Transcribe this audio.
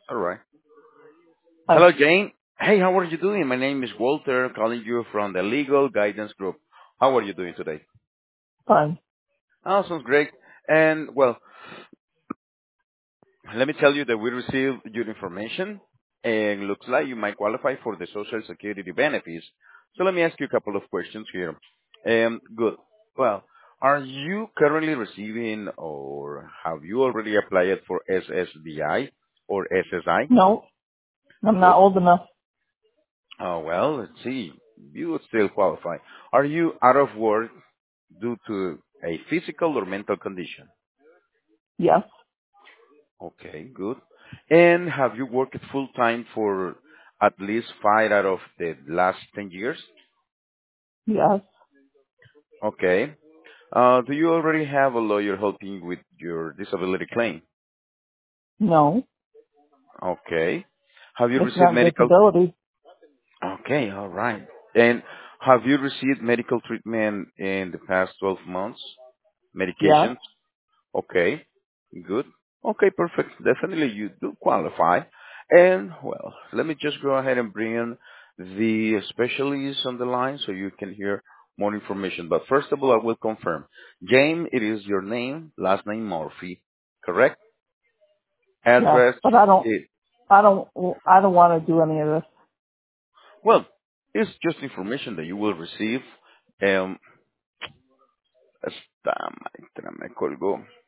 All right. Hi, Hello, Jane. Hey, how are you doing? My name is Walter, calling you from the Legal Guidance Group. How are you doing today? fine. Oh, sounds great. And well, let me tell you that we received your information, and looks like you might qualify for the Social Security benefits. So let me ask you a couple of questions here. Good. Well, are you currently receiving, or have you already applied for SSDI or SSI? No, I'm Good. not old enough. Oh, well, let's see. You would still qualify. Are you out of work due to a physical or mental condition? Yes, Okay, good. And have you worked full time for at least 5 out of the last 10 years? yes, Okay. Do you already have a lawyer helping with your disability claim? no. Okay. Have you It's received not medical? disability. Okay, all right. And have you received medical treatment in the past 12 months? Yes, Medications? Okay, good. Okay, perfect. Definitely you do qualify. And well, let me just go ahead and bring in the specialists on the line so you can hear more information. But first of all, I will confirm. James, it is your name, last name Murphy, correct? yes, Address, but I don't, is, I don't, I don't want to do any of this. well, it's just information that you will receive. Um, me colgó.